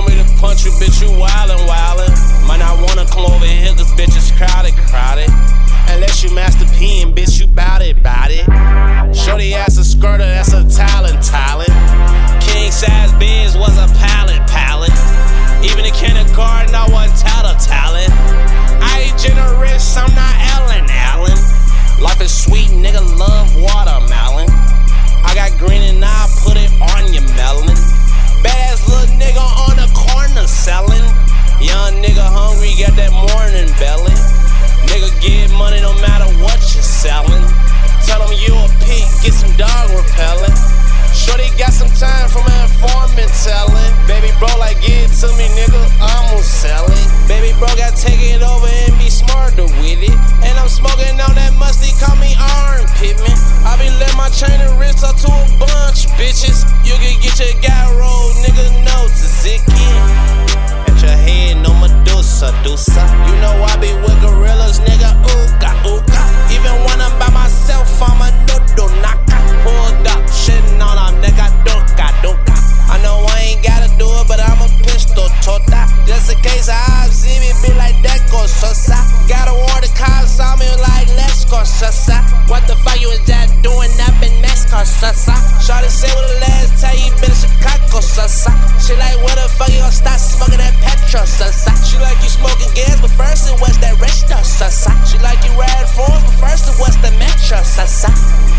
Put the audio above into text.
want me to punch you, bitch, you wildin', wildin'. Might not wanna come over here, cause bitch is crowded, crowded. Unless you Master P and bitch, you bout it, bout it. Shorty ass a skirter, that's a talent, talent. King size Benz was a pallet, pallet. Even in kindergarten, I wasn't talent. I ain't generous, I'm not Ellen, Allen. Life is sweet, nigga, love watermelon. I got green and I put it on your melon. Badass little nigga on the corner selling. Young nigga hungry, got that morning belly. Nigga get money no matter what you're selling. Tell them you a pig, get some dog repellent. Shorty got some time from an informant telling. Baby bro like give it to me nigga, I'ma sell it. Baby bro got take it over and be smarter with it. And I'm smoking on that musty, call me armpit man. I be let my chain and wrist up to a bunch bitches. You can get your guy rolled, nigga, no tzatziki. At your head, no Medusa, Dusa. You know I be with gorillas, nigga, ooka, ooka. Even when I'm by myself, I'm a noodle knocker. Pulled up, shitting on them, nigga, doka, doka. I know I ain't gotta do it, but I'm a pistol tota. Just in case I see me be like that, go sosa. Gotta warn the cops on me like, let's go sosa. What the fuck you was that doing up in Mexico, sosa? Shawty say what the last time you been in Chicago, sosa. She like, where the fuck you gon' stop smoking that petrol, sosa? She like you smoking gas, but first it was that resto, sosa. She like you ride forms, but first it was the metro, sosa.